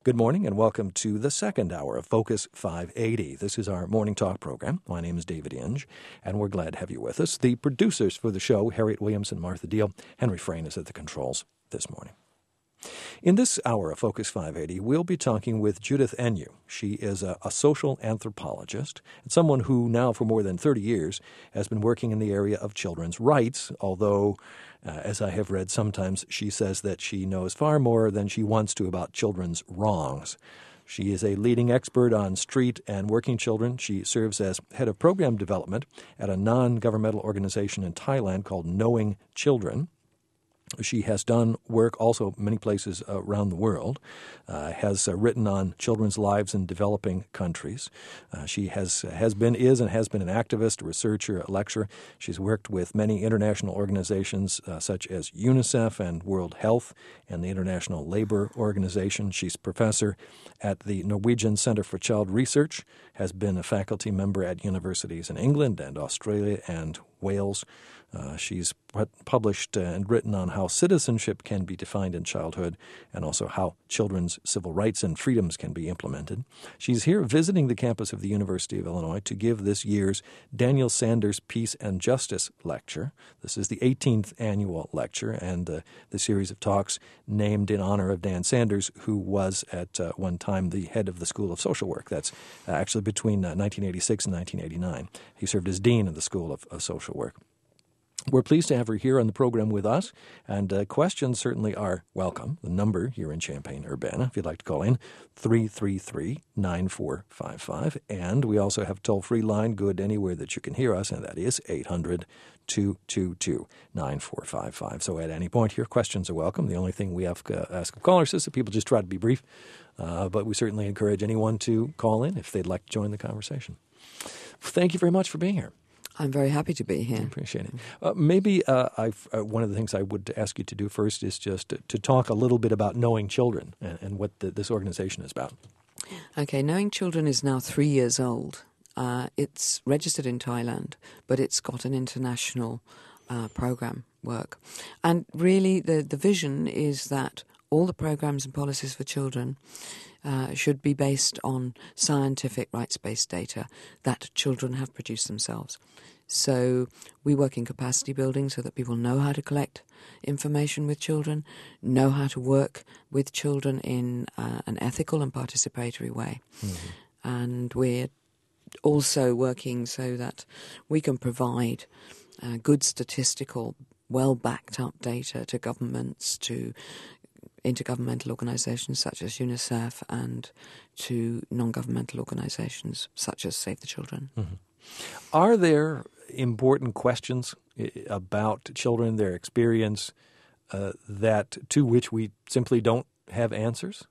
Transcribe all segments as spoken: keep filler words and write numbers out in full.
Good morning and welcome to the second hour of Focus five eighty. This is our morning talk program. My name is David Inge, and we're glad to have you with us. The producers for the show, Harriet Williamson, Martha Deal. Henry Frayne is at the controls this morning. In this hour of Focus five eighty, we'll be talking with Judith Enyu. She is a, a social anthropologist and someone who now for more than thirty years has been working in the area of children's rights, although, uh, as I have read, sometimes she says that she knows far more than she wants to about children's wrongs. She is a leading expert on street and working children. She serves as head of program development at a non-governmental organization in Thailand called Knowing Children. She has done work also many places around the world, uh, has uh, written on children's lives in developing countries. Uh, she has has been, is, and has been an activist, a researcher, a lecturer. She's worked with many international organizations uh, such as UNICEF and World Health and the International Labor Organization. She's professor at the Norwegian Center for Child Research, has been a faculty member at universities in England and Australia and Wales. Uh, she's published and written on how citizenship can be defined in childhood and also how children's civil rights and freedoms can be implemented. She's here visiting the campus of the University of Illinois to give this year's Daniel Sanders Peace and Justice Lecture. This is the eighteenth annual lecture and uh, the series of talks named in honor of Dan Sanders, who was at uh, one time the head of the School of Social Work. That's uh, actually between uh, nineteen eighty-six and nineteen eighty-nine. He served as dean of the School of, of Social Work. We're pleased to have her here on the program with us, and uh, questions certainly are welcome. The number here in Champaign-Urbana, if you'd like to call in, three three three, nine four five five. And we also have a toll-free line good anywhere that you can hear us, and that is eight hundred, two two two, nine four five five. So at any point here, questions are welcome. The only thing we have to ask of callers is that people just try to be brief, uh, but we certainly encourage anyone to call in if they'd like to join the conversation. Thank you very much for being here. I'm very happy to be here. I appreciate it. Uh, maybe uh, I've, uh, one of the things I would ask you to do first is just to, to talk a little bit about Knowing Children and, and what the, this organization is about. Okay, Knowing Children is now three years old. Uh, it's registered in Thailand, but it's got an international uh, program work. And really the, the vision is that all the programs and policies for children uh, should be based on scientific rights-based data that children have produced themselves. So we work in capacity building so that people know how to collect information with children, know how to work with children in uh, an ethical and participatory way. Mm-hmm. And we're also working so that we can provide uh, good statistical, well-backed-up data to governments, to intergovernmental organisations such as UNICEF, and to non-governmental organisations such as Save the Children. Mm-hmm. Are there important questions about children, their experience, uh, that to which we simply don't have answers?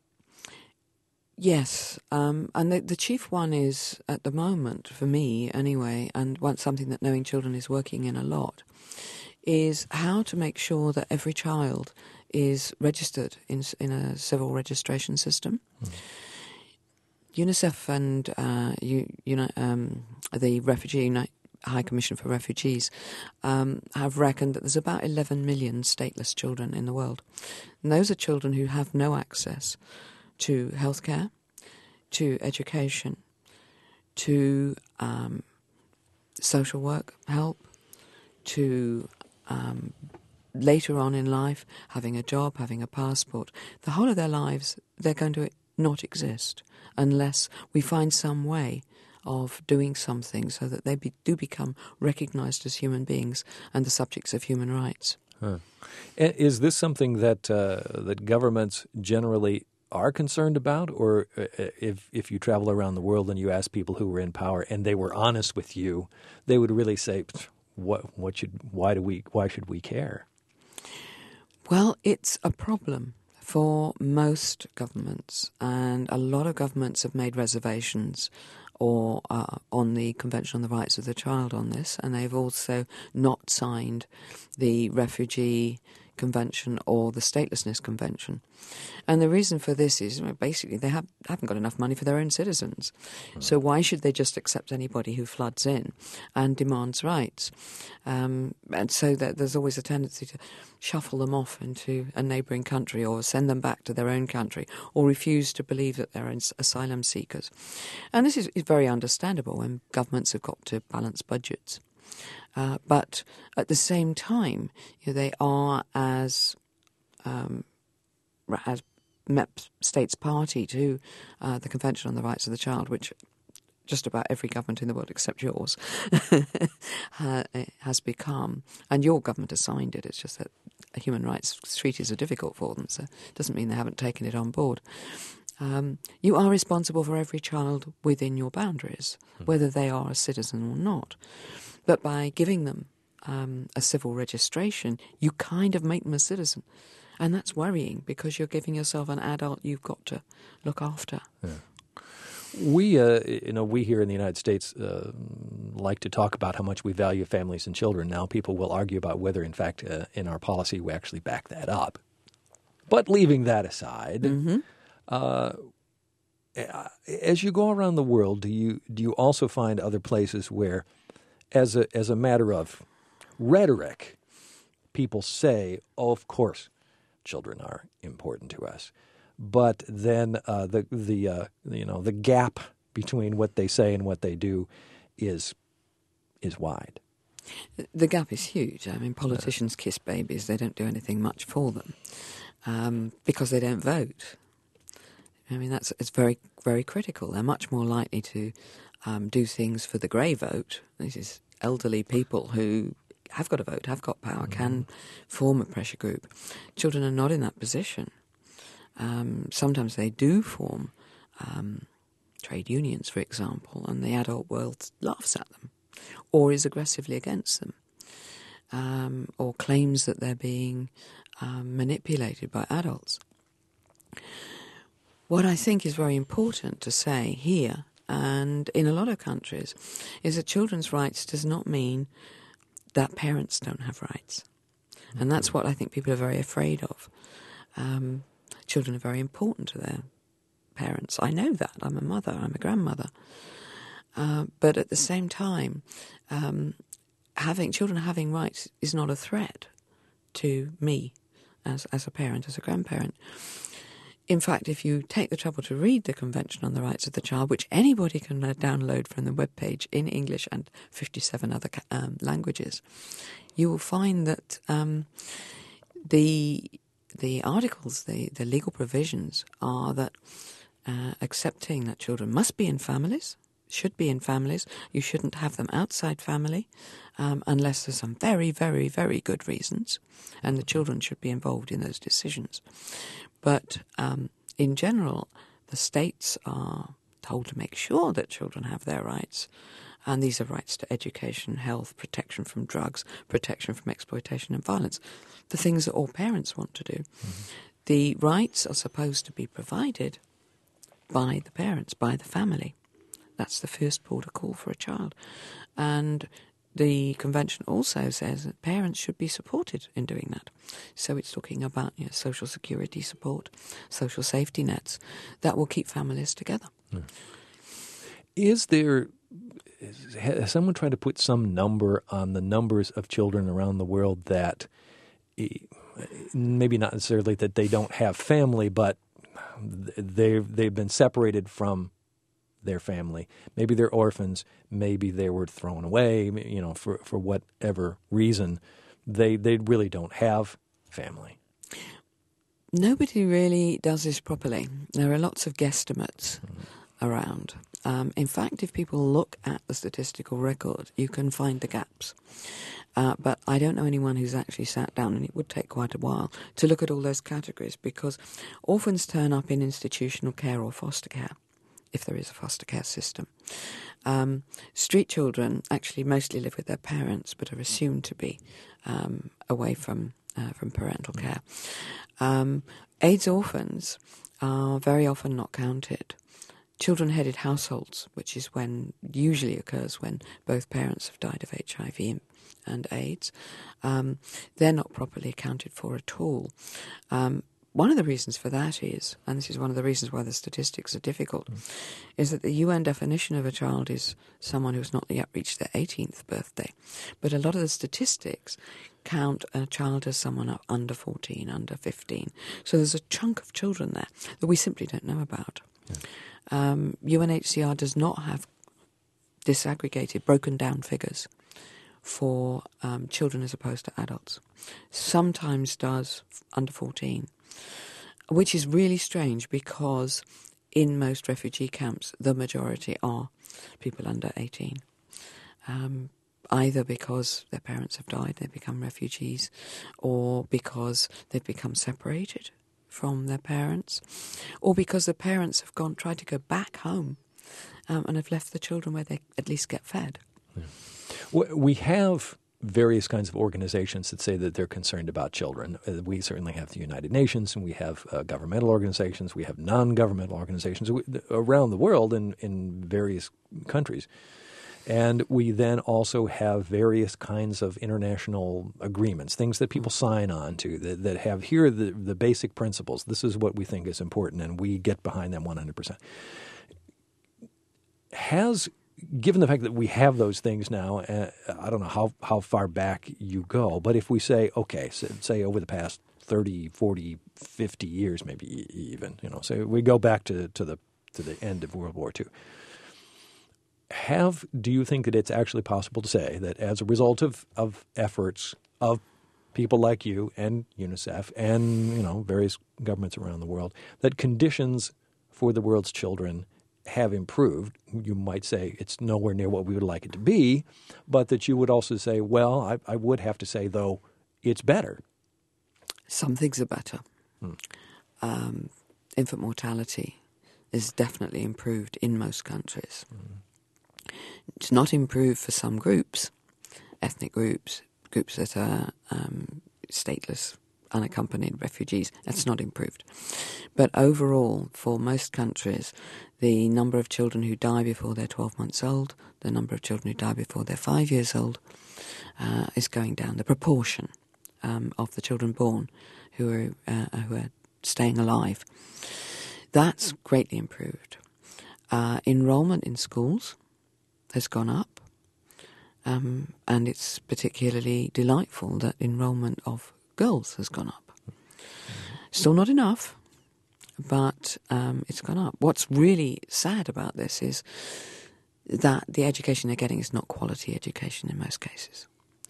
Yes, um, and the, the chief one is, at the moment, for me anyway, and one, something that Knowing Children is working in a lot, is how to make sure that every child is registered in in a civil registration system. Mm. UNICEF and uh, you, you know, um, the Refugee Uni- High Commission for Refugees um, have reckoned that there's about eleven million stateless children in the world. And those are children who have no access to healthcare, to education, to um, social work help, to um, later on in life having a job, having a passport. The whole of their lives, they're going to not exist unless we find some way of doing something so that they be, do become recognised as human beings and the subjects of human rights. Huh. Is this something that uh, that governments generally are concerned about, or if if you travel around the world and you ask people who were in power and they were honest with you, they would really say, "What? What should? Why do we? Why should we care?" Well, it's a problem for most governments, and a lot of governments have made reservations or uh, on the Convention on the Rights of the Child on this, and they've also not signed the Refugee Convention or the Statelessness Convention. And the reason for this is, well, basically they have, haven't got enough money for their own citizens. Mm. So why should they just accept anybody who floods in and demands rights? Um, and so that there's always a tendency to shuffle them off into a neighbouring country or send them back to their own country or refuse to believe that they're asylum seekers. And this is, is very understandable when governments have got to balance budgets. Uh, but at the same time, you know, they are as um, as M E P states party to uh, the Convention on the Rights of the Child, which just about every government in the world except yours has become. And your government has signed it. It's just that human rights treaties are difficult for them, so it doesn't mean they haven't taken it on board. Um, you are responsible for every child within your boundaries, whether they are a citizen or not. But by giving them um, a civil registration, you kind of make them a citizen. And that's worrying because you're giving yourself an adult you've got to look after. Yeah. We, uh, you know, we here in the United States uh, like to talk about how much we value families and children. Now people will argue about whether, in fact, uh, in our policy we actually back that up. But leaving that aside, mm-hmm. uh, as you go around the world, do you do you also find other places where, as a as a matter of rhetoric, people say, "Oh, of course, children are important to us," but then uh, the the uh, you know the gap between what they say and what they do is is wide. The gap is huge. I mean, politicians kiss babies; they don't do anything much for them um, because they don't vote. I mean, that's it's very very critical. They're much more likely to um, do things for the grey vote. This is elderly people who have got a vote, have got power, can form a pressure group. Children are not in that position. Um, sometimes they do form um, trade unions, for example, and the adult world laughs at them or is aggressively against them um, or claims that they're being um, manipulated by adults. What I think is very important to say here and in a lot of countries is that children's rights does not mean that parents don't have rights. And that's what I think people are very afraid of. Um, children are very important to their parents. I know that. I'm a mother. I'm a grandmother. Uh, but at the same time, um, having children having rights is not a threat to me as, as a parent, as a grandparent. In fact, if you take the trouble to read the Convention on the Rights of the Child, which anybody can uh, download from the webpage in English and fifty-seven other um, languages, you will find that um, the the articles, the, the legal provisions are that uh, accepting that children must be in families, should be in families, you shouldn't have them outside family um, unless there's some very, very, very good reasons, and the children should be involved in those decisions. But um, in general, the states are told to make sure that children have their rights. And these are rights to education, health, protection from drugs, protection from exploitation and violence, the things that all parents want to do. Mm-hmm. The rights are supposed to be provided by the parents, by the family. That's the first port of call for a child. And the Convention also says that parents should be supported in doing that. So it's talking about you know, social security support, social safety nets that will keep families together. Yeah. Is there, is, has someone tried to put some number on the numbers of children around the world that, maybe not necessarily that they don't have family, but they've, they've been separated from their family? Maybe they're orphans, maybe they were thrown away, you know, for, for whatever reason. They they really don't have family. Nobody really does this properly. There are lots of guesstimates mm-hmm. around. Um, in fact, if people look at the statistical record, you can find the gaps. Uh, but I don't know anyone who's actually sat down, and it would take quite a while, to look at all those categories, because orphans turn up in institutional care or foster care, if there is a foster care system. Um, street children actually mostly live with their parents, but are assumed to be um, away from uh, from parental care. Um, AIDS orphans are very often not counted. children-headed households, which is when usually occurs when both parents have died of H I V and AIDS, um, they're not properly accounted for at all. Um, one of the reasons for that is, and this is one of the reasons why the statistics are difficult, mm. is that the U N definition of a child is someone who's not yet reached their eighteenth birthday. But a lot of the statistics count a child as someone under fourteen, under fifteen. So there's a chunk of children there that we simply don't know about. Yeah. Um, U N H C R does not have disaggregated, broken down figures for um, children as opposed to adults. Sometimes does under fourteen, which is really strange because in most refugee camps the majority are people under eighteen. Um, either because their parents have died, they become refugees, or because they've become separated from their parents, or because the parents have gone tried to go back home um, and have left the children where they at least get fed. Yeah. We have various kinds of organizations that say that they're concerned about children. Uh, we certainly have the United Nations, and we have uh, governmental organizations, we have non-governmental organizations we, around the world in, in various countries. And we then also have various kinds of international agreements, things that people sign on to that, that have here the, the basic principles. This is what we think is important, and we get behind them one hundred percent. Has, given the fact that we have those things now, uh, I don't know how, how far back you go, but if we say, okay, so, say over the past thirty, forty, fifty years, maybe even, you know, so we go back to, to the to the end of World War Two. Have do you think that it's actually possible to say that as a result of, of efforts of people like you and UNICEF and, you know, various governments around the world, that conditions for the world's children have improved? You might say it's nowhere near what we would like it to be, but that you would also say, well, I, I would have to say, though, it's better. Some things are better. Hmm. Um, infant mortality is definitely improved in most countries. Hmm. It's not improved for some groups, ethnic groups, groups that are um, stateless, unaccompanied refugees. That's not improved. But overall, for most countries, the number of children who die before they're twelve months old, the number of children who die before they're five years old, uh, is going down. The proportion um, of the children born who are uh, who are staying alive, that's greatly improved. Uh, enrollment in schools has gone up, um, and it's particularly delightful that enrollment of girls has gone up. Still not enough, but um, it's gone up. What's really sad about this is that the education they're getting is not quality education in most cases.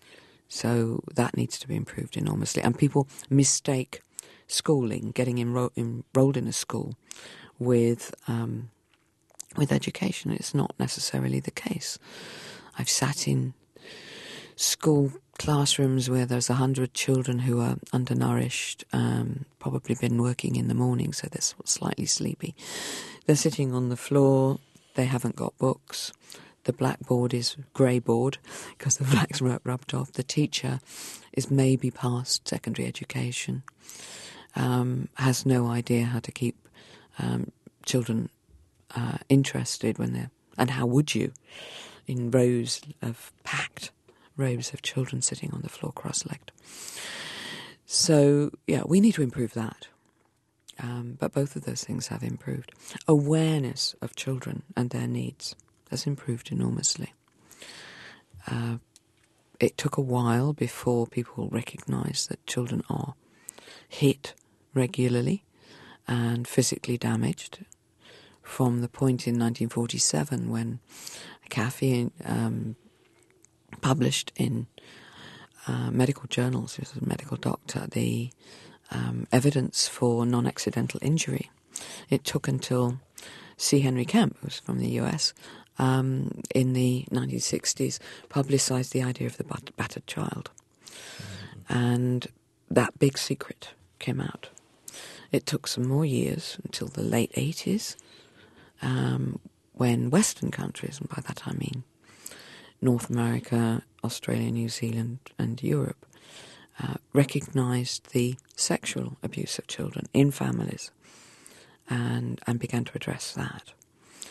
So that needs to be improved enormously. And people mistake schooling, getting enro- enrolled in a school, with um, with education. It's not necessarily the case. I've sat in school classrooms where there's a hundred children who are undernourished, um, probably been working in the morning, so they're slightly sleepy. They're sitting on the floor, they haven't got books, the blackboard is grey board because the black's rubbed off, the teacher is maybe past secondary education, um, has no idea how to keep um, children uh, interested when they're, and how would you, in rows of packed rows of children sitting on the floor cross-legged. So, yeah, we need to improve that. Um, but both of those things have improved. Awareness of children and their needs has improved enormously. Uh, it took a while before people recognised that children are hit regularly and physically damaged, from the point in nineteen forty-seven when Caffey um, published in uh, medical journals, he was a medical doctor, the um, evidence for non-accidental injury. It took until C. Henry Kemp, who was from the U S, um, in the nineteen sixties, publicised the idea of the bat- battered child. Mm-hmm. And that big secret came out. It took some more years, until the late eighties, um, when Western countries, and by that I mean North America, Australia, New Zealand and Europe, uh, recognised the sexual abuse of children in families and, and began to address that.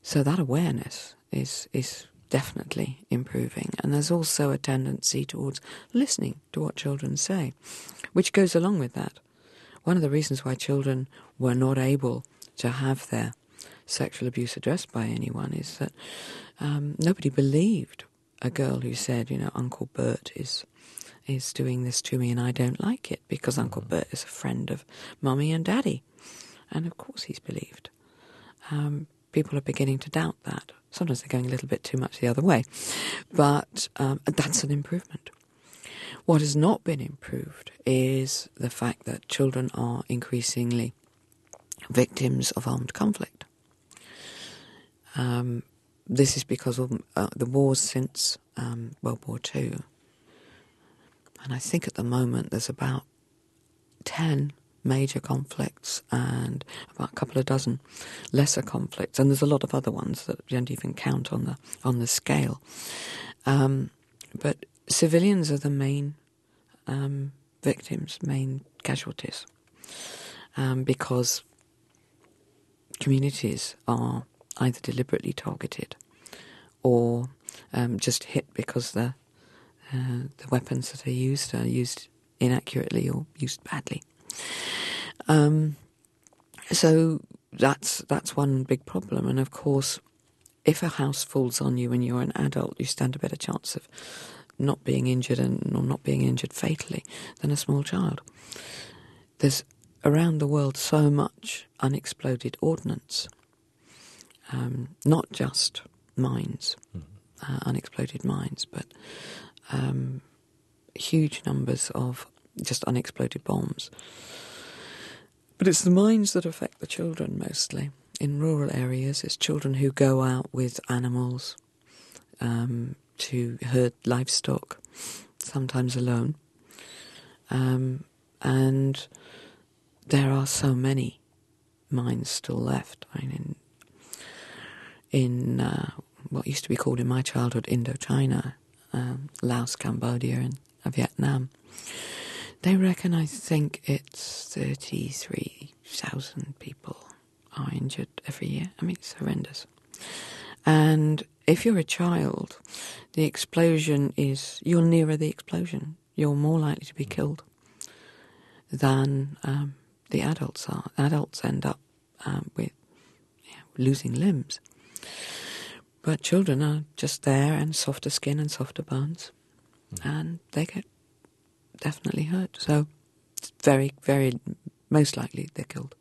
So that awareness is is definitely improving. And there's also a tendency towards listening to what children say, which goes along with that. One of the reasons why children were not able to have their sexual abuse addressed by anyone is that um, nobody believed a girl who said, you know, Uncle Bert is is doing this to me and I don't like it because mm-hmm. Uncle Bert is a friend of Mummy and Daddy. And of course he's believed. Um, people are beginning to doubt that. Sometimes they're going a little bit too much the other way. But um, that's an improvement. What has not been improved is the fact that children are increasingly victims of armed conflict. Um, this is because of uh, the wars since um, World War Two. And I think at the moment there's about ten major conflicts and about a couple of dozen lesser conflicts, and there's a lot of other ones that don't even count on the on the scale. Um, but civilians are the main um, victims, main casualties, um, because communities are either deliberately targeted or um, just hit because the uh, the weapons that are used are used inaccurately or used badly. Um, so that's that's one big problem, and of course, if a house falls on you when you're an adult, you stand a better chance of not being injured and or not being injured fatally than a small child. There's around the world so much unexploded ordnance, um, not just mines, mm-hmm. uh, unexploded mines, but um, huge numbers of just unexploded bombs. But it's the mines that affect the children mostly. In rural areas, it's children who go out with animals um, to herd livestock, sometimes alone. Um, and there are so many mines still left. I mean, in, in uh, what used to be called in my childhood Indochina, um, Laos, Cambodia, and uh, Vietnam, they reckon, I think it's thirty-three thousand people are injured every year. I mean, it's horrendous. And if you're a child, the explosion is, you're nearer the explosion. You're more likely to be killed than um, the adults are. Adults end up um, with yeah, losing limbs. But children are just there and softer skin and softer bones. Mm. And they get definitely hurt. So it's very, very, most likely they're killed.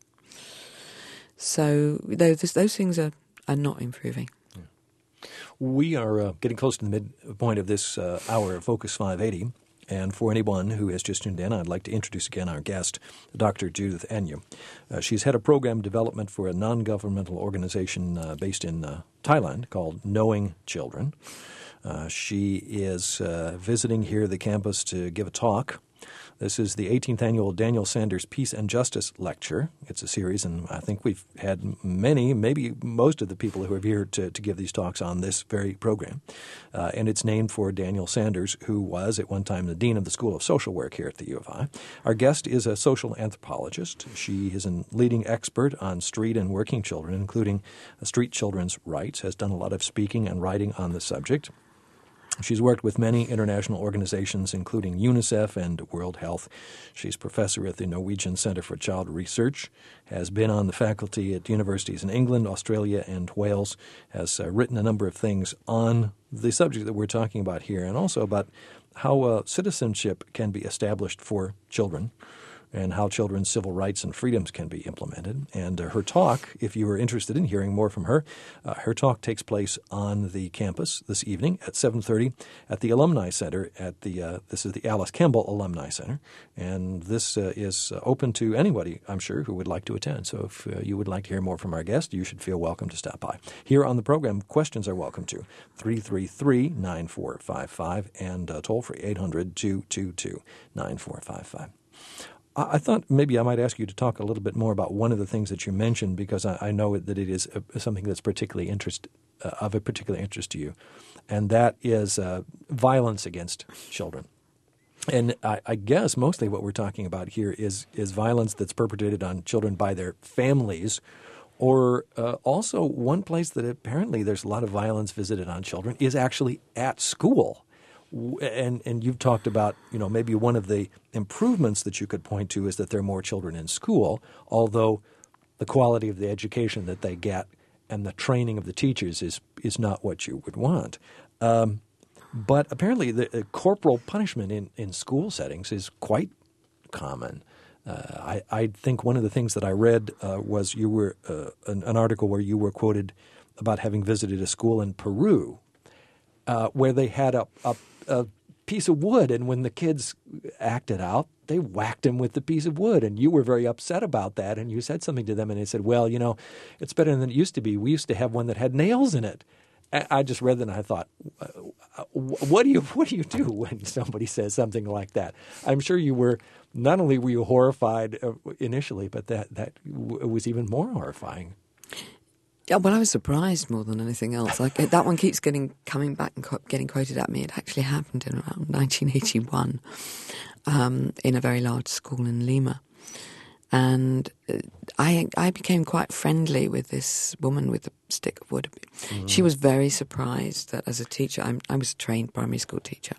So those those things are, are not improving. Yeah. We are uh, getting close to the midpoint of this uh, hour of Focus five eighty. And for anyone who has just tuned in, I'd like to introduce again our guest, Doctor Judith Enyu. Uh, she's head of program development for a non-governmental organization uh, based in uh, Thailand called Knowing Children. Uh, she is uh, visiting here at the campus to give a talk. This is the eighteenth annual Daniel Sanders Peace and Justice Lecture. It's a series, and I think we've had many, maybe most of the people who are here to, to give these talks on this very program. Uh, and it's named for Daniel Sanders, who was at one time the dean of the School of Social Work here at the U of I. Our guest is a social anthropologist. She is a leading expert on street and working children, including street children's rights, has done a lot of speaking and writing on the subject. She's worked with many international organizations, including UNICEF and World Health. She's professor at the Norwegian Center for Child Research, has been on the faculty at universities in England, Australia, and Wales, has uh, written a number of things on the subject that we're talking about here, and also about how uh, citizenship can be established for children, and how children's civil rights and freedoms can be implemented. And uh, her talk, if you are interested in hearing more from her, uh, her talk takes place on the campus this evening at seven thirty at the Alumni Center at the, uh, this is the Alice Campbell Alumni Center. And this uh, is uh, open to anybody, I'm sure, who would like to attend. So if uh, you would like to hear more from our guest, you should feel welcome to stop by. Here on the program, questions are welcome to three three three, nine four five five and uh, toll free eight hundred, two two two, nine four five five. I thought maybe I might ask you to talk a little bit more about one of the things that you mentioned, because I, I know that it is a, something that's particularly interest uh, of a particular interest to you, and that is uh, violence against children. And I, I guess mostly what we're talking about here is is violence that's perpetrated on children by their families Or uh, also one place that apparently there's a lot of violence visited on children is actually at school. And and you've talked about, you know, maybe one of the improvements that you could point to is that there are more children in school, although the quality of the education that they get and the training of the teachers is is not what you would want. Um, but apparently the uh, corporal punishment in, in school settings is quite common. Uh, I, I think one of the things that I read uh, was you were uh, an, an article where you were quoted about having visited a school in Peru uh, where they had a, a a piece of wood, and when the kids acted out, they whacked him with the piece of wood, and you were very upset about that, and you said something to them, and they said, well, you know, it's better than it used to be. We used to have one that had nails in it. I just read that, and I thought, what do you what do you do when somebody says something like that? I'm sure you were, not only were you horrified initially, but that, that was even more horrifying. Yeah, well, I was surprised more than anything else. Like that one keeps getting coming back and co- getting quoted at me. It actually happened in around nineteen eighty-one um, in a very large school in Lima, and I I became quite friendly with this woman with the stick of wood. Mm-hmm. She was very surprised that as a teacher, I'm, I was a trained primary school teacher,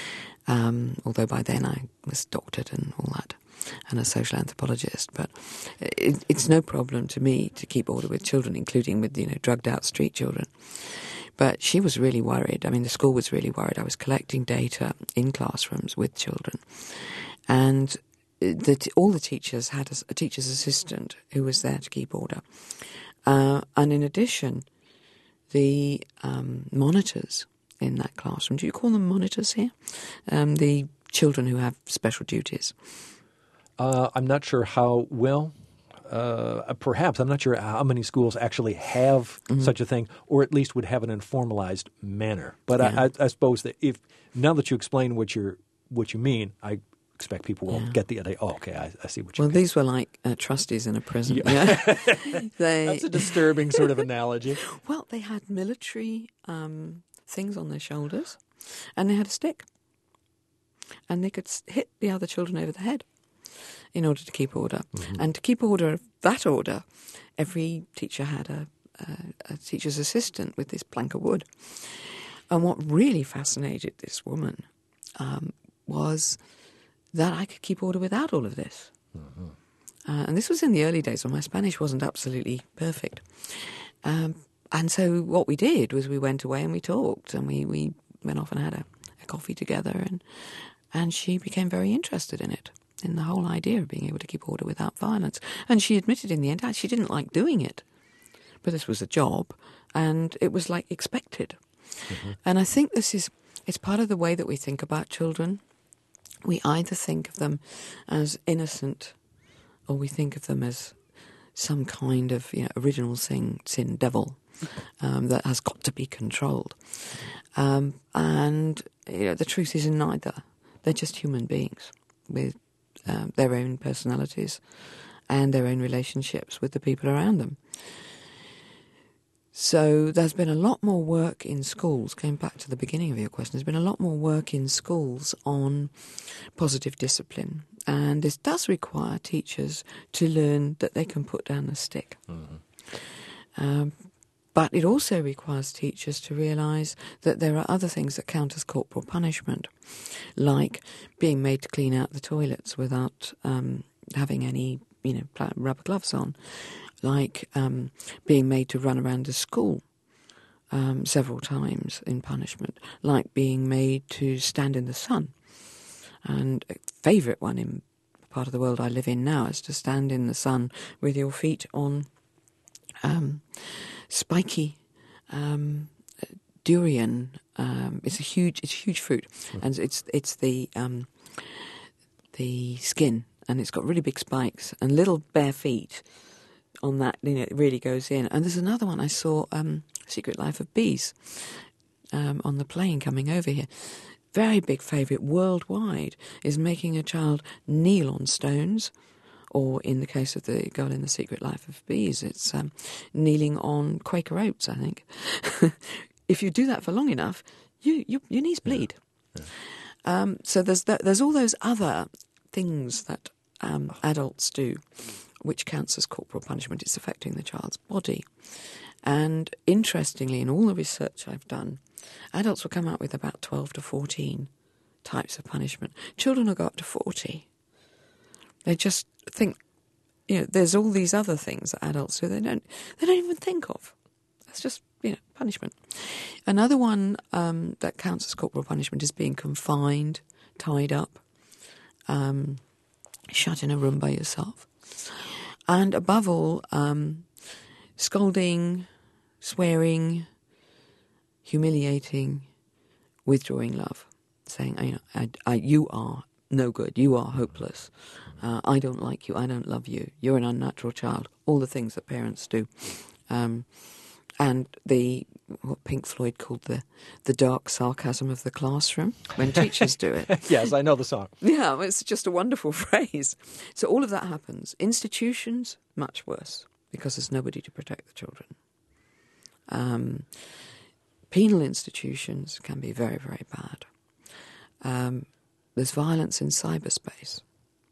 um, although by then I was doctored and all that, and a social anthropologist. But it, it's no problem to me to keep order with children, including with, you know, drugged out street children. But she was really worried. I mean, the school was really worried. I was collecting data in classrooms with children, and the, all the teachers had a, a teacher's assistant who was there to keep order. Uh, and in addition, the um, monitors in that classroom, do you call them monitors here? Um, the children who have special duties. Uh, I'm not sure how well, uh, perhaps, I'm not sure how many schools actually have mm-hmm. such a thing, or at least would have it in a formalized manner. But yeah. I, I, I suppose that if, now that you explain what you're, what you mean, I expect people will yeah. get the idea, oh, okay, I, I see what you well, mean. Well, these were like uh, trustees in a prison. Yeah. Yeah. they, That's a disturbing sort of analogy. Well, they had military um, things on their shoulders, and they had a stick. And they could hit the other children over the head in order to keep order. Mm-hmm. And to keep order of that order, every teacher had a, a, a teacher's assistant with this plank of wood. And what really fascinated this woman um, was that I could keep order without all of this. Mm-hmm. Uh, and this was in the early days when my Spanish wasn't absolutely perfect. Um, and so what we did was we went away and we talked, and we, we went off and had a, a coffee together, and and she became very interested in it, in the whole idea of being able to keep order without violence. And she admitted in the end that she didn't like doing it, but this was a job, and it was like expected. Mm-hmm. And I think this is, it's part of the way that we think about children. We either think of them as innocent, or we think of them as some kind of, you know, original sin, sin devil um, that has got to be controlled. Um, and you know, the truth is in neither. They're just human beings with um, their own personalities and their own relationships with the people around them. So there's been a lot more work in schools, going back to the beginning of your question, there's been a lot more work in schools on positive discipline. And this does require teachers to learn that they can put down the stick. Mm-hmm. Um, but it also requires teachers to realise that there are other things that count as corporal punishment, like being made to clean out the toilets without um, having any, you know, rubber gloves on, like um, being made to run around the school um, several times in punishment, like being made to stand in the sun. And a favourite one in the part of the world I live in now is to stand in the sun with your feet on um, spiky um, durian. Um, it's a huge, it's a huge fruit, mm. and it's it's the um, the skin, and it's got really big spikes and little bare feet on that. You know, it really goes in. And there's another one I saw, um, Secret Life of Bees, um, on the plane coming over here. Very big favourite worldwide is making a child kneel on stones, or in the case of the girl in The Secret Life of Bees, it's um, kneeling on Quaker oats, I think. If you do that for long enough, you, you your knees bleed. Yeah. Yeah. Um, so there's that, there's all those other things that um, adults do which counts as corporal punishment. It's affecting the child's body. And interestingly, in all the research I've done, adults will come out with about twelve to fourteen types of punishment. Children will go up to forty. They just think, you know, there's all these other things that adults do they don't they don't even think of. That's just, you know, punishment. Another one um, that counts as corporal punishment is being confined, tied up, um, shut in a room by yourself. And above all, um, scolding, swearing, humiliating, withdrawing love, saying, you know, I, I, you are no good, you are hopeless, uh, I don't like you, I don't love you, you're an unnatural child, all the things that parents do. Um, and the what Pink Floyd called the, the dark sarcasm of the classroom, when teachers do it. Yes, I know the song. Yeah, it's just a wonderful phrase. So all of that happens. Institutions, much worse, because there's nobody to protect the children. Um, penal institutions can be very, very bad. Um, there's violence in cyberspace.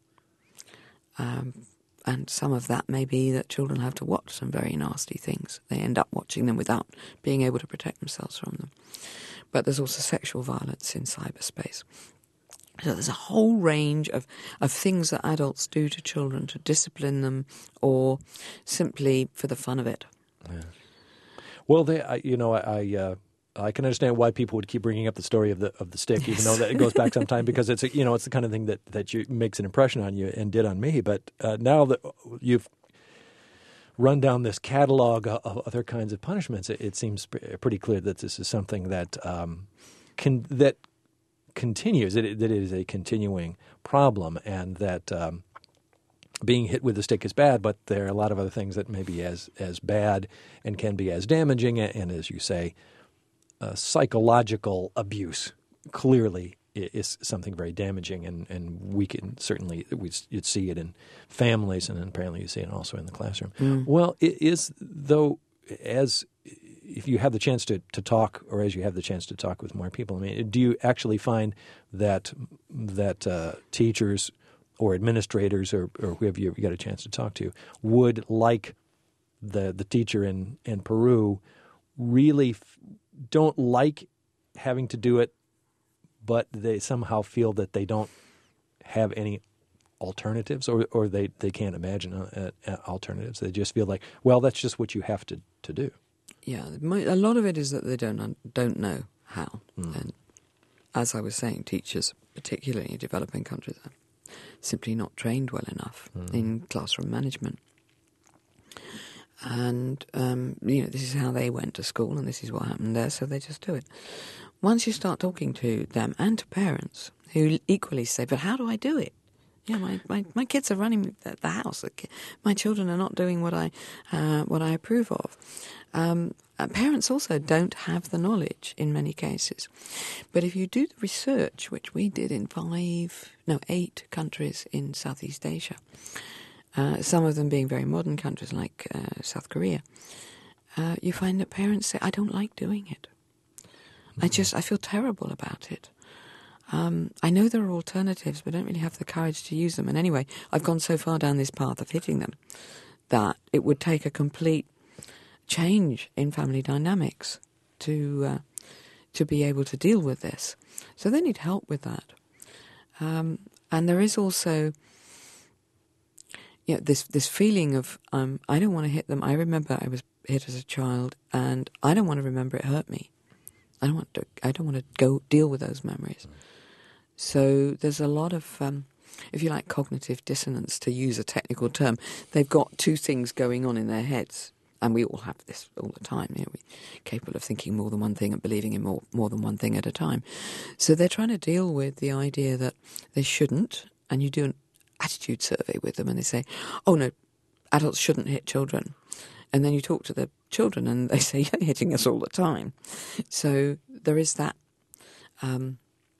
Um, and some of that may be that children have to watch some very nasty things. They end up watching them without being able to protect themselves from them. But there's also sexual violence in cyberspace. So there's a whole range of, of things that adults do to children to discipline them or simply for the fun of it. Yeah. Well, they, I, you know, I I, uh, I can understand why people would keep bringing up the story of the of the stick, even though that it goes back some time, because it's a, you know it's the kind of thing that that you, makes an impression on you and did on me. But uh, now that you've run down this catalog of other kinds of punishments, it, it seems pretty clear that this is something that um, can that continues. That it, that it is a continuing problem, and that. Um, Being hit with the stick is bad, but there are a lot of other things that may be as, as bad and can be as damaging. And as you say, uh, psychological abuse clearly is something very damaging. And, and we can certainly we, you'd see it in families, and then apparently you see it also in the classroom. Mm. Well, it is, though, as if you have the chance to, to talk, or as you have the chance to talk with more people, I mean, do you actually find that that uh, teachers or administrators or, or whoever you got a chance to talk to would, like the the teacher in, in Peru, really f- don't like having to do it, but they somehow feel that they don't have any alternatives, or, or they, they can't imagine uh, uh, alternatives. They just feel like, well, that's just what you have to, to do. Yeah, a lot of it is that they don't don't know how. Mm. And as I was saying, teachers, particularly in developing countries, are simply not trained well enough mm. in classroom management. And, um, you know, this is how they went to school and this is what happened there, so they just do it. Once you start talking to them and to parents who equally say, but how do I do it? Yeah, my, my, my kids are running the, the house. My children are not doing what I uh, what I approve of. Um, parents also don't have the knowledge in many cases. But if you do the research, which we did in five, no, eight countries in Southeast Asia, uh, some of them being very modern countries like uh, South Korea, uh, you find that parents say, I don't like doing it. Mm-hmm. I just, I feel terrible about it. Um, I know there are alternatives, but I don't really have the courage to use them. And anyway, I've gone so far down this path of hitting them that it would take a complete change in family dynamics to uh, to be able to deal with this. So they need help with that. Um, and there is also you know, this this feeling of um, I don't want to hit them. I remember I was hit as a child, and I don't want to remember it hurt me. I don't want to. I don't want to go deal with those memories. So there's a lot of, um, if you like, cognitive dissonance, to use a technical term. They've got two things going on in their heads, and we all have this all the time. You know, we're capable of thinking more than one thing and believing in more, more than one thing at a time. So they're trying to deal with the idea that they shouldn't, and you do an attitude survey with them, and they say, oh no, adults shouldn't hit children. And then you talk to the children, and they say, you're hitting us all the time. So there is that... Um,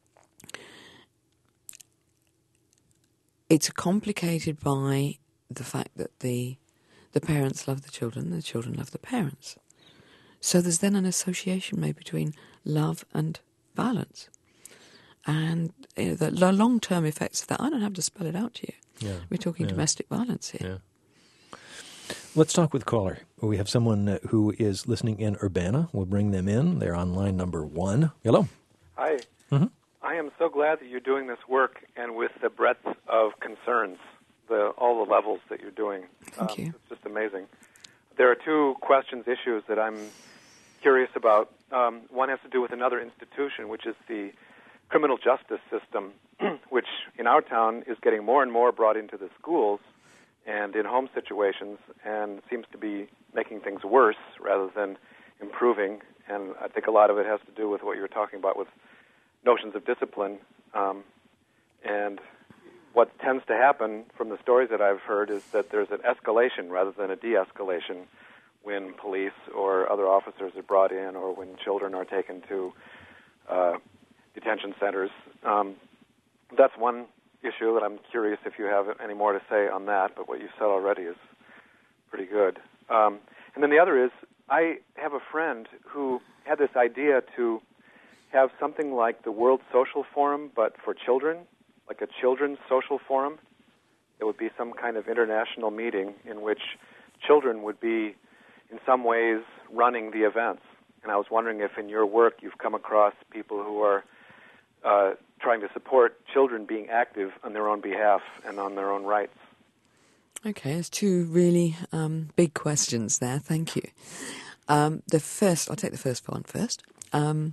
It's complicated by the fact that the the parents love the children, the children love the parents. So there's then an association made between love and violence. And you know, the, the long-term effects of that, I don't have to spell it out to you. Yeah. We're talking yeah. domestic violence here. Yeah. Let's talk with caller. We have someone uh, who is listening in Urbana. We'll bring them in. They're on line number one. Hello. Hi. Mm-hmm. I am so glad that you're doing this work and with the breadth of concerns, the all the levels that you're doing. Thank um, you. It's just amazing. There are two questions, issues that I'm curious about. Um, one has to do with another institution, which is the criminal justice system, which in our town is getting more and more brought into the schools and in home situations, and seems to be making things worse rather than improving. And I think a lot of it has to do with what you were talking about with notions of discipline. Um, and what tends to happen from the stories that I've heard is that there's an escalation rather than a de-escalation when police or other officers are brought in, or when children are taken to uh, detention centers. Um, that's one issue that I'm curious if you have any more to say on that, but what you said already is pretty good. Um, and then the other is, I have a friend who had this idea to have something like the World Social Forum, but for children, like a children's social forum. It would be some kind of international meeting in which children would be, in some ways, running the events. And I was wondering if in your work you've come across people who are uh, trying to support children being active on their own behalf and on their own rights. Okay, there's two really um, big questions there. Thank you. Um, the first, I'll take the first one first. Um,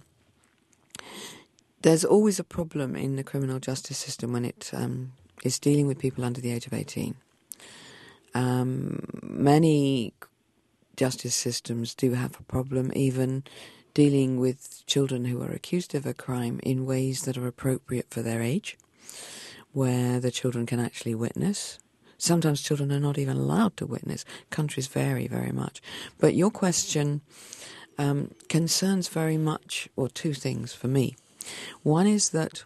there's always a problem in the criminal justice system when it um, is dealing with people under the age of eighteen. Um, many justice systems do have a problem even dealing with children who are accused of a crime in ways that are appropriate for their age, where the children can actually witness. Sometimes children are not even allowed to witness. Countries vary very much. But your question um, concerns very much, or two things for me. One is that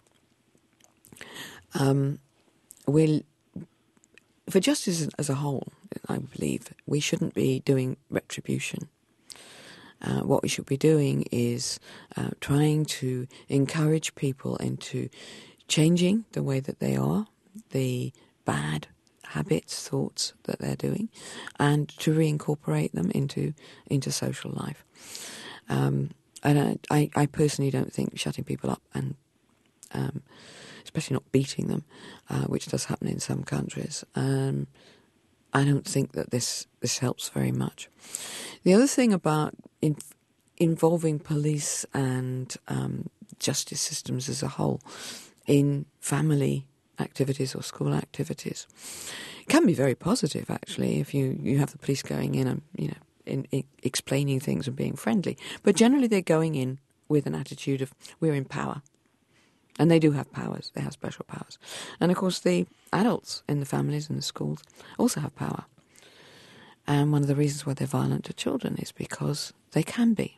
um, we'll, for justice as a whole, I believe, we shouldn't be doing retribution. Uh, what we should be doing is uh, trying to encourage people into changing the way that they are, the bad habits, thoughts that they're doing, and to reincorporate them into into social life. Um, and I, I personally don't think shutting people up and um, especially not beating them, uh, which does happen in some countries, um, I don't think that this, this helps very much. The other thing about in, involving police and um, justice systems as a whole in family activities or school activities can be very positive, actually, if you, you have the police going in and, you know, in, in explaining things and being friendly. But generally they're going in with an attitude of, we're in power. And they do have powers. They have special powers. And, of course, the adults in the families and the schools also have power. And one of the reasons why they're violent to children is because they can be.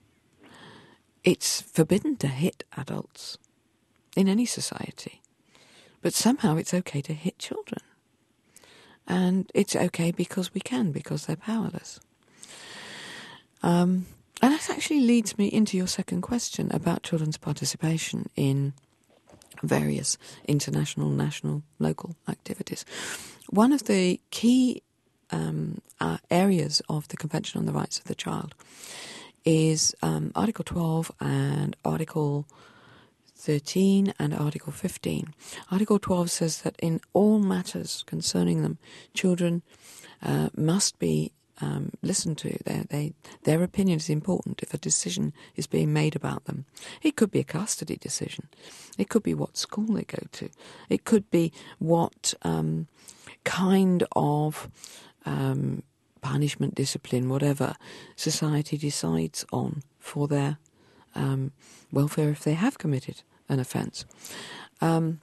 It's forbidden to hit adults in any society. But somehow it's okay to hit children. And it's okay because we can, because they're powerless. Um, and that actually leads me into your second question about children's participation in various international, national, local activities. One of the key um, uh, areas of the Convention on the Rights of the Child is um, Article twelve and Article thirteen and Article fifteen. Article twelve says that in all matters concerning them, children uh, must be um, listened to. Their, they, their opinion is important if a decision is being made about them. It could be a custody decision. It could be what school they go to. It could be what um, kind of um, punishment, discipline, whatever society decides on for their um, welfare if they have committed an offence. Um,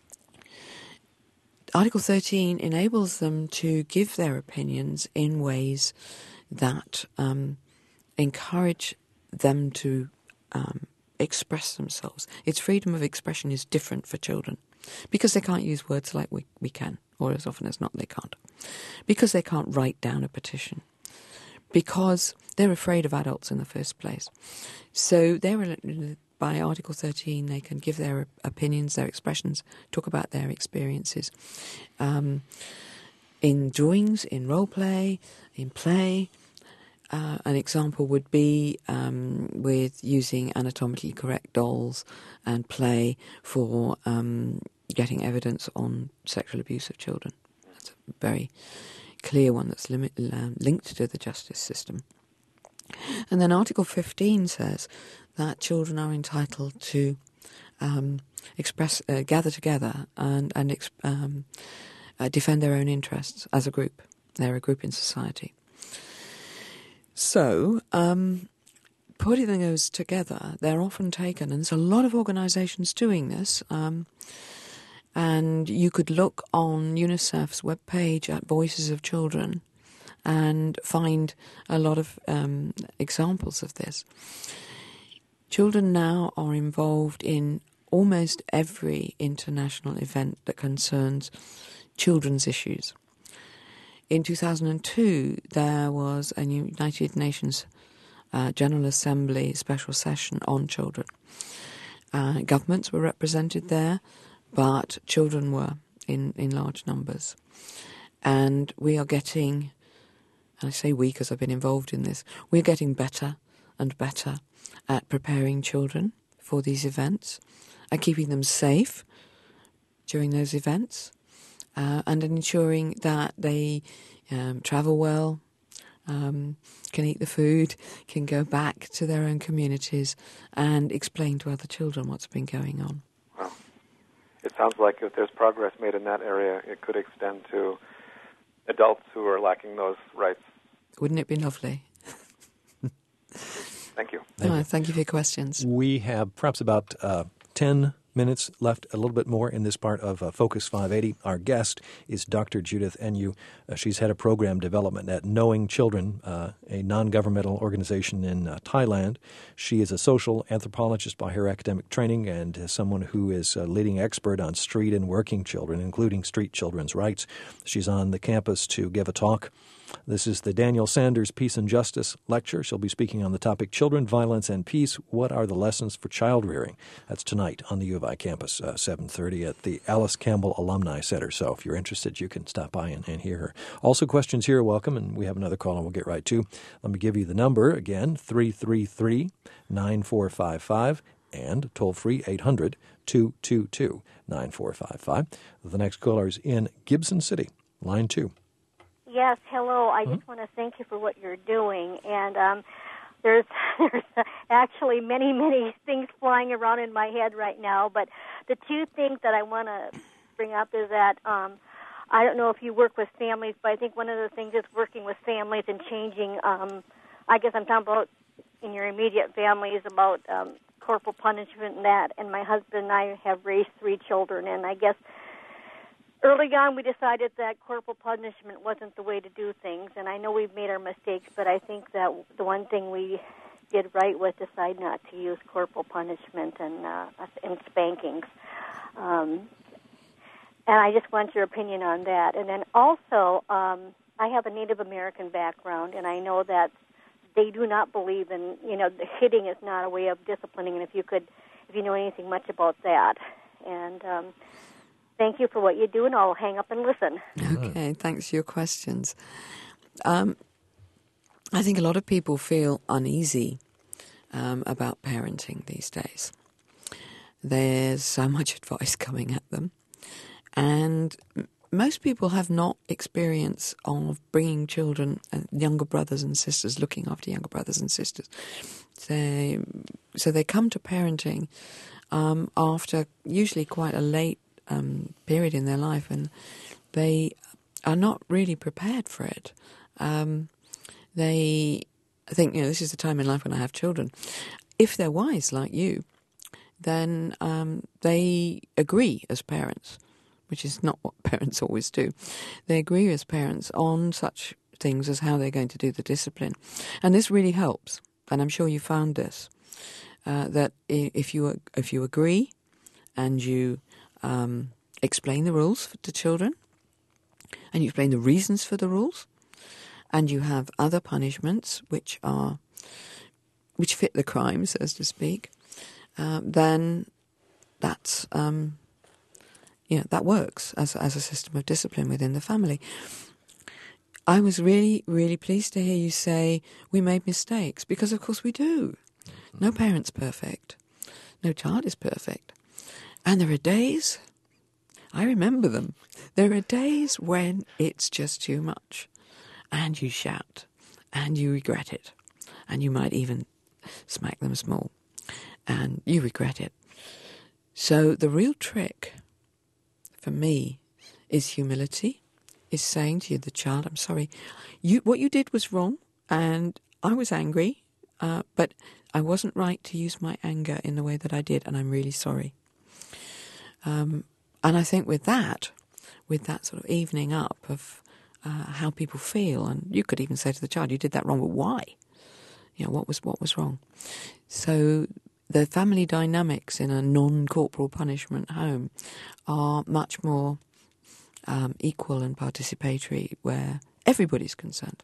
Article thirteen enables them to give their opinions in ways that um, encourage them to um, express themselves. Its freedom of expression is different for children because they can't use words like we, we can, or as often as not they can't. Because they can't write down a petition. Because they're afraid of adults in the first place. So they're, by Article thirteen, they can give their opinions, their expressions, talk about their experiences. Um, in drawings, in role play, in play. Uh, an example would be um, with using anatomically correct dolls and play for um, getting evidence on sexual abuse of children. That's a very clear one that's limit, uh, linked to the justice system. And then Article fifteen says that children are entitled to um, express, uh, gather together and, and exp- um, uh, defend their own interests as a group. They're a group in society. So, um, putting those together, they're often taken, and there's a lot of organisations doing this, um, and you could look on UNICEF's webpage at Voices of Children and find a lot of um, examples of this. Children now are involved in almost every international event that concerns children's issues. In two thousand two, there was a United Nations uh, General Assembly special session on children. Uh, governments were represented there, but children were in, in large numbers. And we are getting, and I say we because I've been involved in this, we're getting better and better at preparing children for these events, at keeping them safe during those events, Uh, and ensuring that they um, travel well, um, can eat the food, can go back to their own communities and explain to other children what's been going on. Well, it sounds like if there's progress made in that area, it could extend to adults who are lacking those rights. Wouldn't it be lovely? Thank you. Thank, oh, you. Thank you for your questions. We have perhaps about uh, ten minutes left, a little bit more in this part of uh, Focus five eighty. Our guest is Doctor Judith Enyu. Uh, she's head of program development at Knowing Children, uh, a non-governmental organization in uh, Thailand. She is a social anthropologist by her academic training and uh, someone who is a leading expert on street and working children, including street children's rights. She's on the campus to give a talk. This is the Daniel Sanders Peace and Justice Lecture. She'll be speaking on the topic Children, Violence, and Peace. What are the lessons for child rearing? That's tonight on the U of I campus, uh, seven thirty at the Alice Campbell Alumni Center. So if you're interested, you can stop by and, and hear her. Also, questions here are welcome, and we have another call and we'll get right to. Let me give you the number again, three three three, nine four five five, and toll-free eight hundred, two two two, nine four five five. The next caller is in Gibson City, line two. Yes, hello. I Mm-hmm. just want to thank you for what you're doing. And um, there's there's actually many, many things flying around in my head right now. But the two things that I want to bring up is that um, I don't know if you work with families, but I think one of the things is working with families and changing, um, I guess I'm talking about in your immediate family, is about um, corporal punishment and that. And my husband and I have raised three children, and I guess early on, we decided that corporal punishment wasn't the way to do things, and I know we've made our mistakes, but I think that the one thing we did right was decide not to use corporal punishment and, uh, and spankings. Um, and I just want your opinion on that. And then also, um, I have a Native American background, and I know that they do not believe in, you know, the hitting is not a way of disciplining, and if you could, if you know anything much about that. And um thank you for what you do, and I'll hang up and listen. Okay, thanks for your questions. Um, I think a lot of people feel uneasy um, about parenting these days. There's so much advice coming at them, and m- most people have not experience of bringing children, uh, younger brothers and sisters, looking after younger brothers and sisters. They, so they come to parenting um, after usually quite a late Um, period in their life, and they are not really prepared for it. Um, they think, you know, this is the time in life when I have children. If they're wise like you, then um, they agree as parents, which is not what parents always do. They agree as parents on such things as how they're going to do the discipline. And this really helps, and I'm sure you found this, uh, that if you if you agree and you Um, explain the rules to children, and you explain the reasons for the rules, and you have other punishments which are which fit the crime, so to speak, uh, then that's um, you know, that works as as a system of discipline within the family. I was really, really pleased to hear you say we made mistakes, because of course we do. No parent's perfect. No child is perfect. And there are days, I remember them, there are days when it's just too much. And you shout, and you regret it. And you might even smack them small. And you regret it. So the real trick for me is humility, is saying to you, the child, I'm sorry, you what you did was wrong, and I was angry, uh, but I wasn't right to use my anger in the way that I did, and I'm really sorry. Um, and I think with that, with that sort of evening up of uh, how people feel, and you could even say to the child, you did that wrong, but why? You know, what was what was wrong? So the family dynamics in a non-corporal punishment home are much more um, equal and participatory, where everybody's concerned.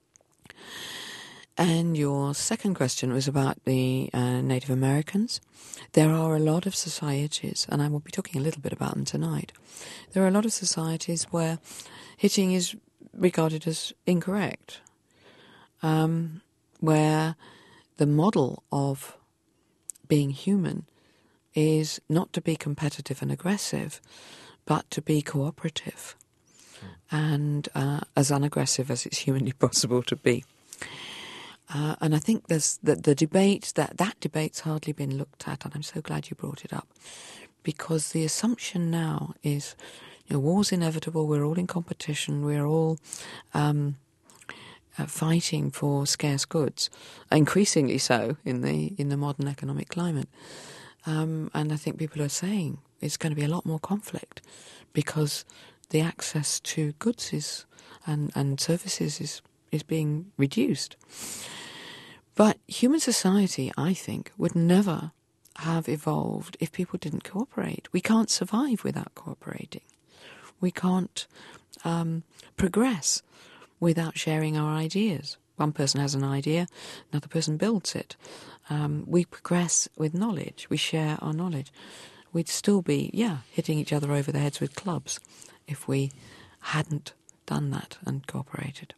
And your second question was about the uh, Native Americans. There are a lot of societies, and I will be talking a little bit about them tonight. There are a lot of societies where hitting is regarded as incorrect, um, where the model of being human is not to be competitive and aggressive, but to be cooperative mm. and uh, as unaggressive as it's humanly possible to be. Uh, and I think there's the, the debate, that, that debate's hardly been looked at, and I'm so glad you brought it up, because the assumption now is, you know, war's inevitable, we're all in competition, we're all um, uh, fighting for scarce goods, increasingly so in the in the modern economic climate. Um, and I think people are saying it's going to be a lot more conflict, because the access to goods is and, and services is, is being reduced. But human society, I think, would never have evolved if people didn't cooperate. We can't survive without cooperating. We can't um, progress without sharing our ideas. One person has an idea, another person builds it. Um, we progress with knowledge. We share our knowledge. We'd still be, yeah, hitting each other over the heads with clubs if we hadn't done that and cooperated.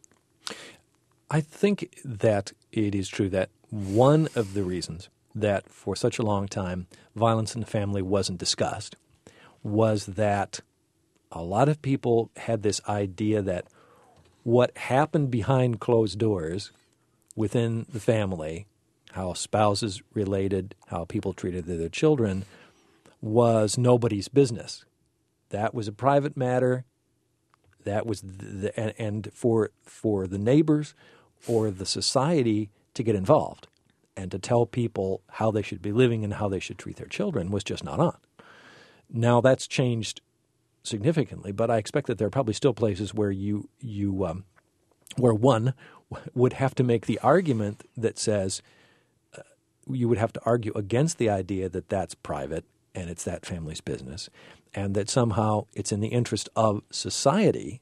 I think that it is true that one of the reasons that for such a long time violence in the family wasn't discussed was that a lot of people had this idea that what happened behind closed doors within the family, how spouses related, how people treated their children, was nobody's business. That was a private matter. That was the, and, and for for the neighbors or the society to get involved and to tell people how they should be living and how they should treat their children was just not on. Now that's changed significantly, but I expect that there are probably still places where you you um, where one would have to make the argument that says uh, you would have to argue against the idea that that's private and it's that family's business, and that somehow it's in the interest of society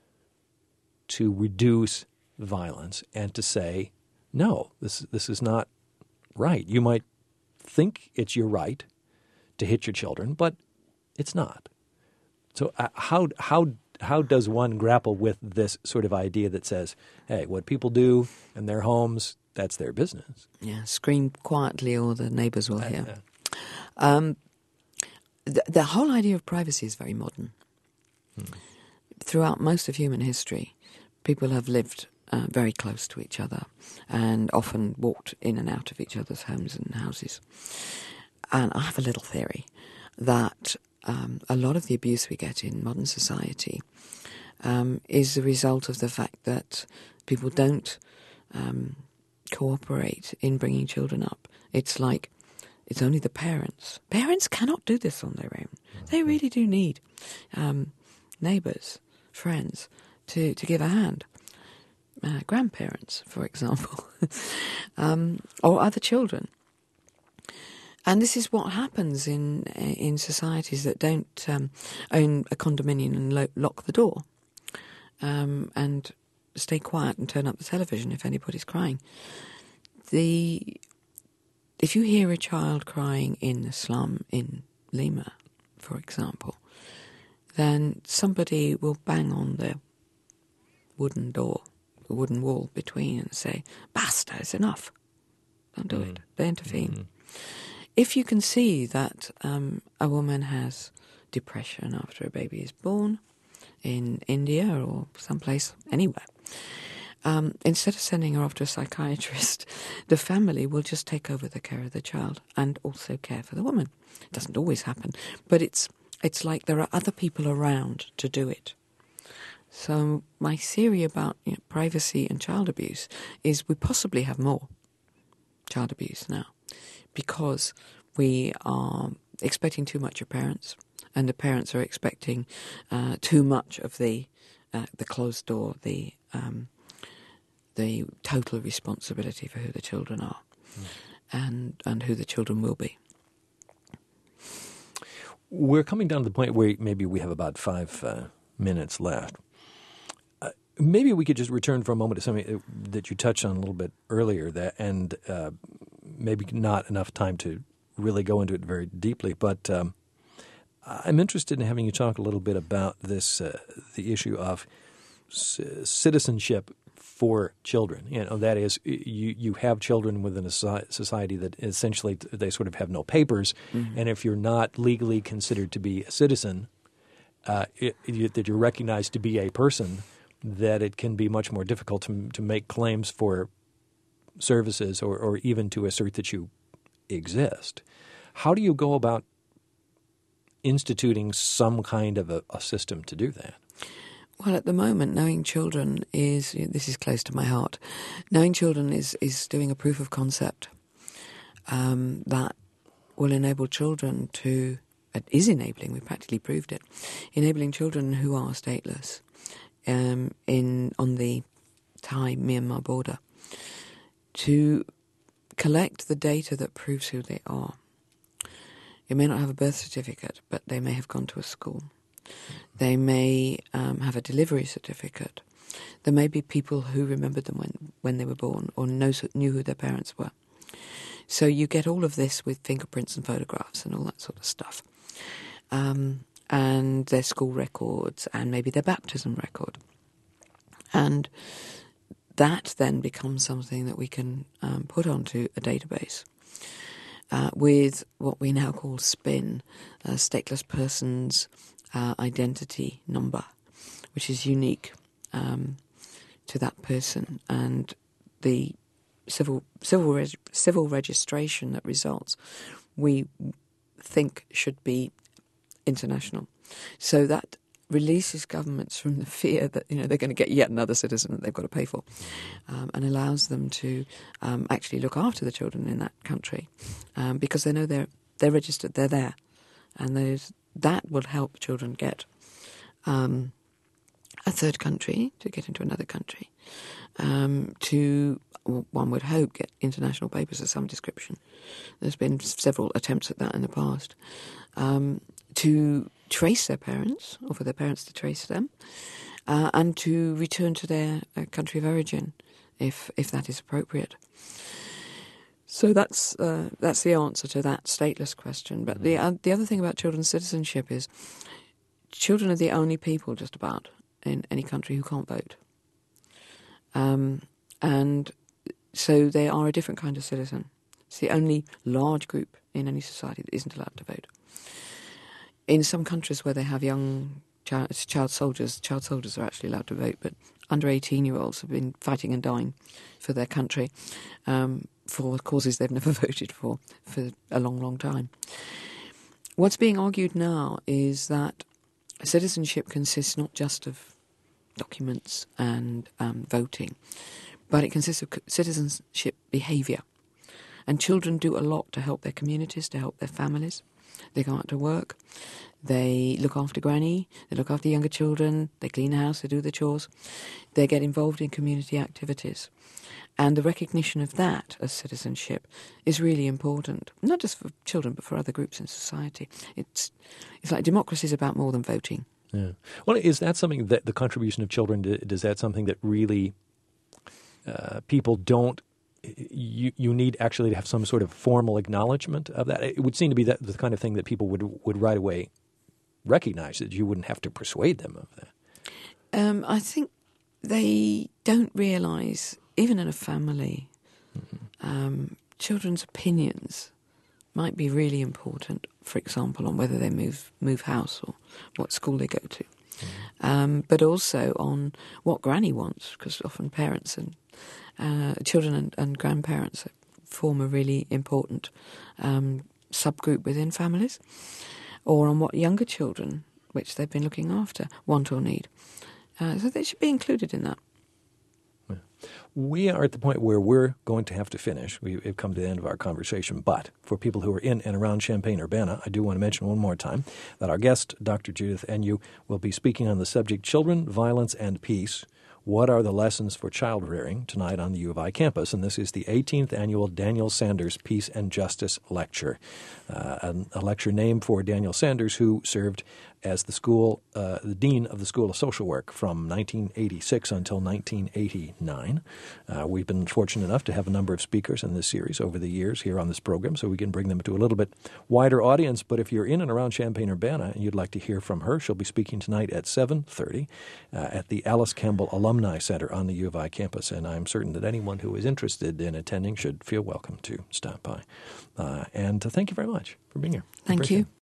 to reduce violence and to say, no, this this is not right. You might think it's your right to hit your children, but it's not. So uh, how how how does one grapple with this sort of idea that says, hey, what people do in their homes, that's their business? Yeah, scream quietly or the neighbours will hear. Uh, um, the, the whole idea of privacy is very modern. Hmm. Throughout most of human history, people have lived uh, very close to each other and often walked in and out of each other's homes and houses. And I have a little theory that um, a lot of the abuse we get in modern society um, is the result of the fact that people don't um, cooperate in bringing children up. It's like it's only the parents. Parents cannot do this on their own. They really do need um, neighbours, friends, to, to give a hand. Uh, grandparents, for example, um, or other children. And this is what happens in in societies that don't um, own a condominium and lo- lock the door um, and stay quiet and turn up the television if anybody's crying. The if you hear a child crying in a slum in Lima, for example, then somebody will bang on the wooden door, a wooden wall between, and say, basta, it's enough. Don't do mm. it. They intervene. Mm. If you can see that um, a woman has depression after a baby is born in India or someplace, anywhere, um, instead of sending her off to a psychiatrist, the family will just take over the care of the child and also care for the woman. It doesn't always happen, but it's it's like there are other people around to do it. So my theory about you know, privacy and child abuse is we possibly have more child abuse now because we are expecting too much of parents, and the parents are expecting uh, too much of the uh, the closed door, the um, the total responsibility for who the children are mm. and and who the children will be. We're coming down to the point where maybe we have about five uh, minutes left. Uh, maybe we could just return for a moment to something that you touched on a little bit earlier, that and uh, maybe not enough time to really go into it very deeply, but um, I'm interested in having you talk a little bit about this, uh, the issue of c- citizenship for children. You know, that is, you, you have children within a society that essentially they sort of have no papers, mm-hmm. and if you're not legally considered to be a citizen, uh, it, it, that you're recognized to be a person, that it can be much more difficult to to make claims for services or, or even to assert that you exist. How do you go about instituting some kind of a, a system to do that? Well, at the moment, Knowing Children is, this is close to my heart, Knowing Children is, is doing a proof of concept um, that will enable children to, it is enabling, we practically proved it, enabling children who are stateless um, in on the Thai-Myanmar border to collect the data that proves who they are. They may not have a birth certificate, but they may have gone to a school. They may um, have a delivery certificate. There may be people who remembered them when, when they were born or knows, knew who their parents were. So you get all of this with fingerprints and photographs and all that sort of stuff. Um, and their school records and maybe their baptism record. And that then becomes something that we can um, put onto a database uh, with what we now call SPIN, uh, Stateless Persons uh, Identity Number, which is unique um, to that person, and the civil civil reg- civil registration that results, we think should be international, so that releases governments from the fear that you know they're going to get yet another citizen that they've got to pay for, um, and allows them to um, actually look after the children in that country um, because they know they're they're registered, they're there, and those that will help children get um, a third country to get into another country, um, to one would hope get international papers of some description. There's been several attempts at that in the past. Um, to trace their parents, or for their parents to trace them, uh, and to return to their uh, country of origin, if if that is appropriate. So that's uh, that's the answer to that stateless question. But the uh, the other thing about children's citizenship is children are the only people, just about, in any country who can't vote. Um, and so they are a different kind of citizen. It's the only large group in any society that isn't allowed to vote. In some countries where they have young child, child soldiers, child soldiers are actually allowed to vote, but under eighteen-year-olds have been fighting and dying for their country um, for causes they've never voted for for a long, long time. What's being argued now is that citizenship consists not just of documents and um, voting, but it consists of citizenship behaviour. And children do a lot to help their communities, to help their families. They go out to work, they look after granny, they look after younger children, they clean the house, they do the chores. They get involved in community activities. And the recognition of that as citizenship is really important, not just for children, but for other groups in society. It's it's like democracy is about more than voting. Yeah. Well, is that something that the contribution of children, does that something that really uh, people don't, You you need actually to have some sort of formal acknowledgement of that? It would seem to be that the kind of thing that people would would right away recognize, that you wouldn't have to persuade them of that. Um, I think they don't realise, even in a family, mm-hmm. um, children's opinions might be really important, for example, on whether they move move house or what school they go to. Mm-hmm. Um, but also on what granny wants, because often parents and uh, children and, and grandparents form a really important um, subgroup within families, or on what younger children, which they've been looking after, want or need. Uh, so they should be included in that. We are at the point where we're going to have to finish. We've come to the end of our conversation. But for people who are in and around Champaign-Urbana, I do want to mention one more time that our guest, Doctor Judith Enyu, will be speaking on the subject Children, Violence, and Peace. What are the lessons for child rearing tonight on the U of I campus? And this is the eighteenth annual Daniel Sanders Peace and Justice Lecture, uh, a, a lecture named for Daniel Sanders, who served as the school, uh, the dean of the School of Social Work from nineteen eighty-six until nineteen eighty-nine. Uh, we've been fortunate enough to have a number of speakers in this series over the years here on this program, so we can bring them to a little bit wider audience. But if you're in and around Champaign-Urbana and you'd like to hear from her, she'll be speaking tonight at seven thirty uh, at the Alice Campbell Alumni Center on the U of I campus, and I'm certain that anyone who is interested in attending should feel welcome to stop by. Uh, and uh, thank you very much for being here. Thank you.